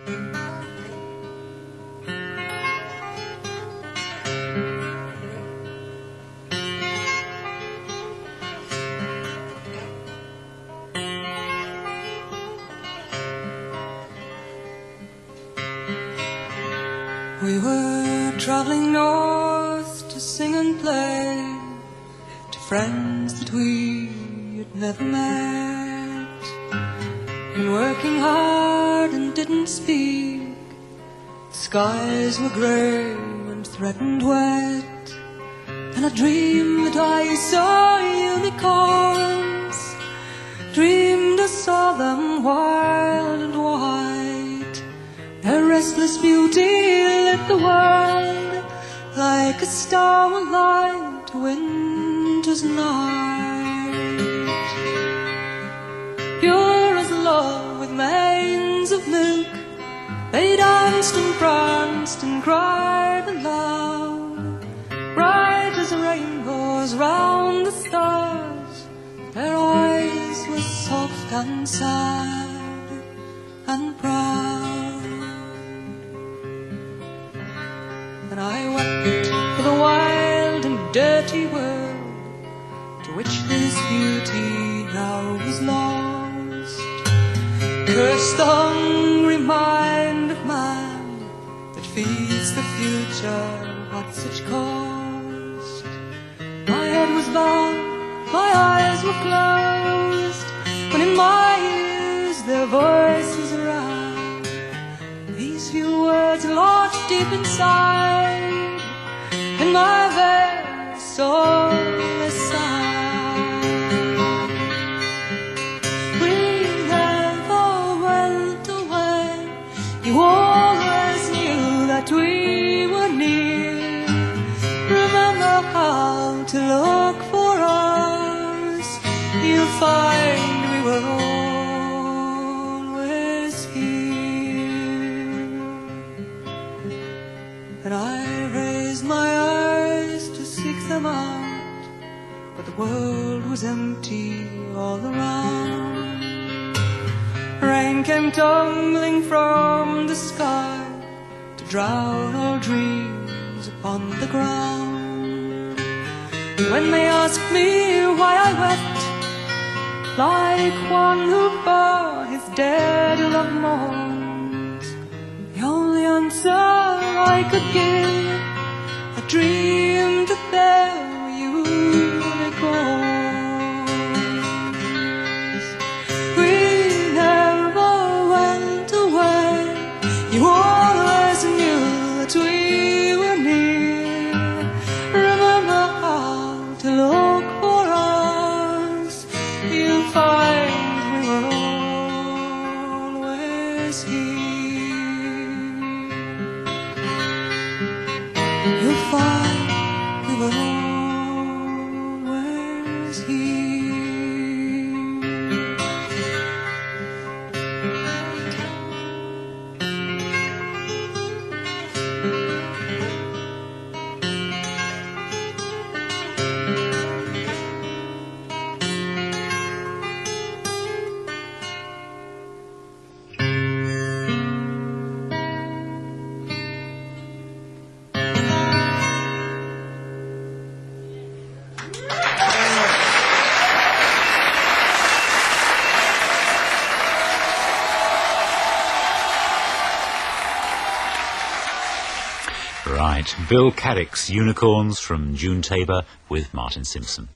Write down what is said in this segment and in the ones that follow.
We were traveling north to sing and play to friends that we had never met, and working hard and didn't speak. The skies were grey and threatened wet, and I dreamed that I saw unicorns, dreamed I saw them wild and white. Their restless beauty lit the world like a star will light a winter's night. Pure as love with manes of milk, they danced and pranced and cried aloud. Bright as rainbows round the stars, their eyes were soft and sad and proud. And I wept for the wild and dirty world to which this beauty now was lost. Cursed the hungry mind of man that feeds the future at such cost. My head was bowed, my eyes were closed, when in my ears their voices rang. These few words lodged deep inside, in my very soul they sang. We never went away, you always knew that we were near. Remember how to look for us, you'll find we were always here. And I raised my eyes to seek them out, but the world was empty all around. Rain came tumbling from the sky to drown all dreams upon the ground. When they asked me why I wept, like one who bore his dead love mourns, the only answer I could give, I dreamed that there were unicorns. We never went away, you always knew that we were near. Remember how to look for us, you'll find we were always here. You'll find we were always here. Right, Bill Carrick's Unicorns from June Tabor with Martin Simpson.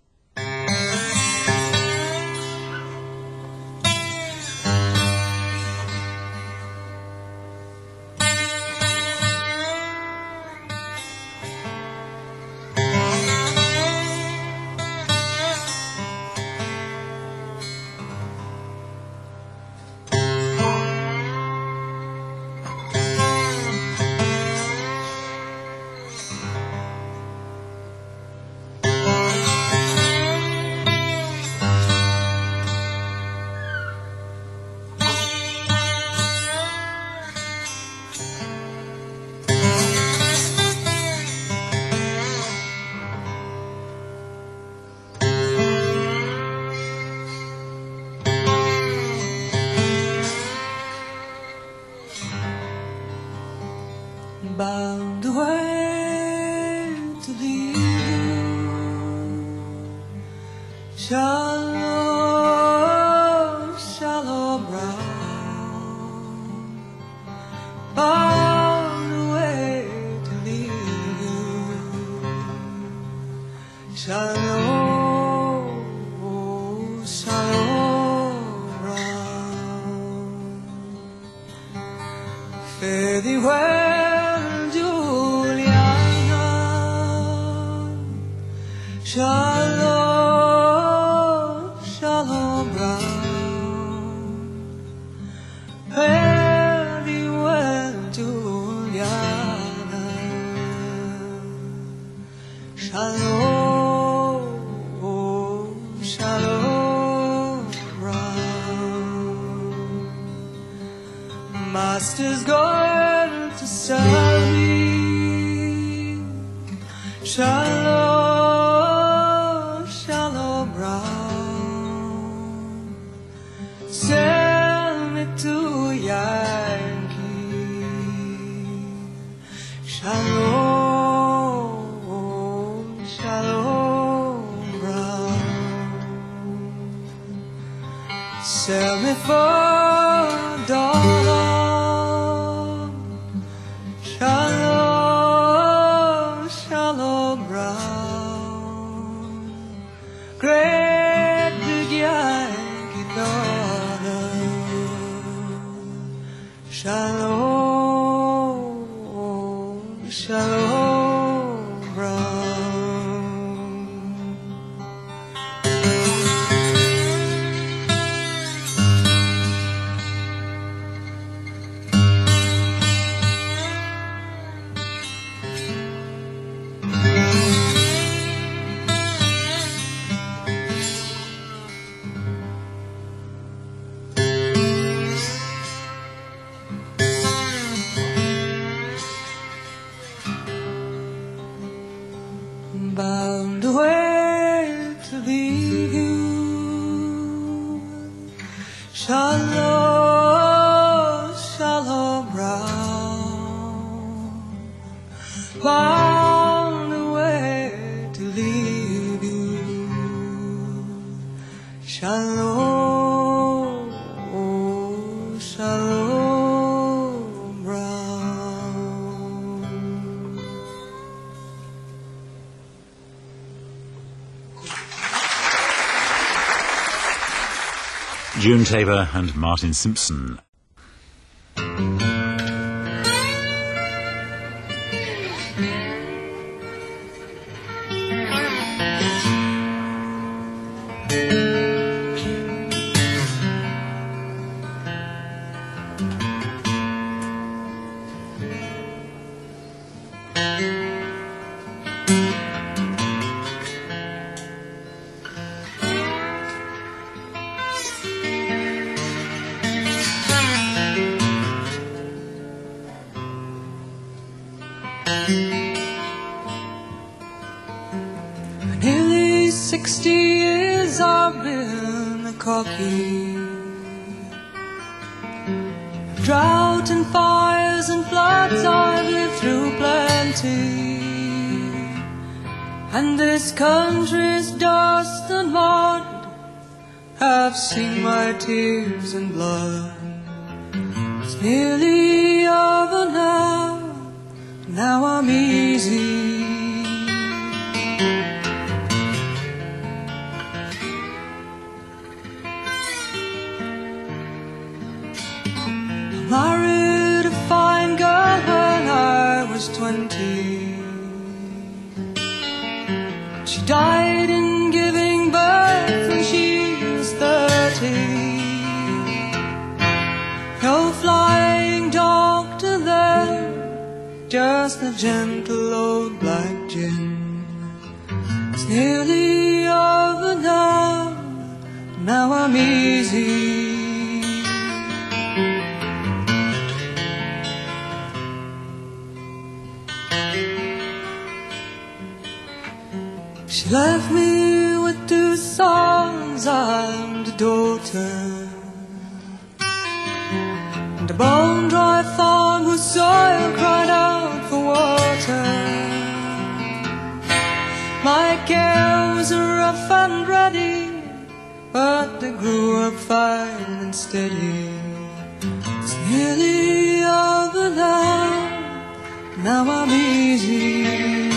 bound away to leave you. Shallow, shallow brown, bound away to leave you. Shallow, shallow brown. Fare thee well, Juliana. Shallow, shallow brown. Fare thee well, Juliana. Shallow, shallow brown. Master's gone to sell me. Shallow, shallow brown. Sell me to Yankee. Shallow, shallow brown. Sell me for $1. Shallow, shallow brown. Great big Yankee dollar. Shallow, shallow brown. Bound away to leave you. Shallow, shallow brown. Bound away to leave you. Shallow, shallow brown. June Tabor and Martin Simpson. Nearly 60 years I've been a cocky. Drought and fires and floods I've lived through plenty. And this country's dust and mud have seen my tears and blood. It's nearly over now, now I'm easy. Married a fine girl when I was 20. She died in giving birth when she was 30. No flying doctor there, just a gentle old black gin. It's nearly over now, now I'm easy. She left me with 2 sons and a daughter, and a bone-dry farm whose soil cried out daddy, but they grew up fine and steady. It's nearly over now I'm easy.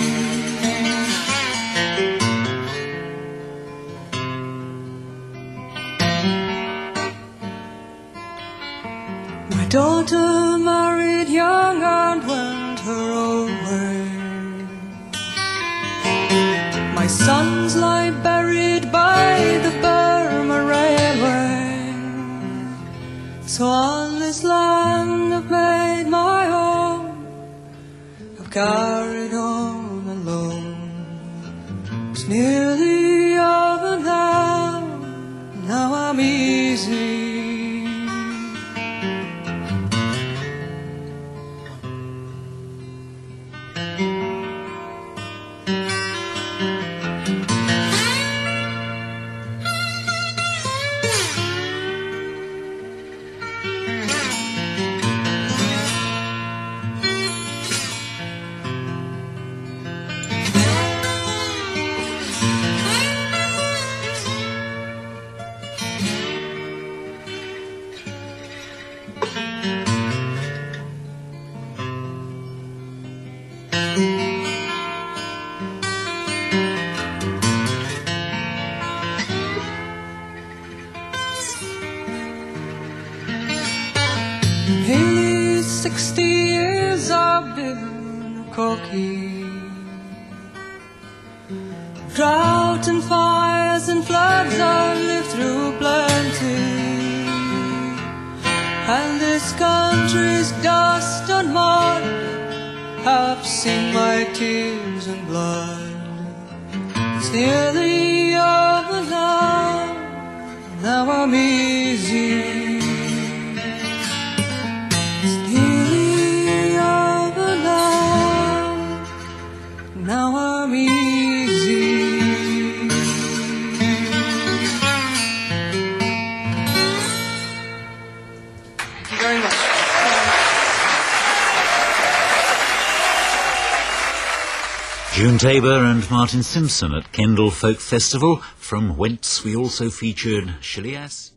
My daughter married young and went her own way. My sons lie buried by the Burma Railway. So on this land I've made my home, I've carried on alone. It's nearly over now I'm easy. Nearly 60 years I've been a cocky. Drought and fires and floods I've lived through plenty. And this country's dust and mud have seen my tears and blood. It's nearly over now I'm easy. Now I'm easy. Thank you very much. June Tabor and Martin Simpson at Kendal Folk Festival, from whence we also featured Shilias.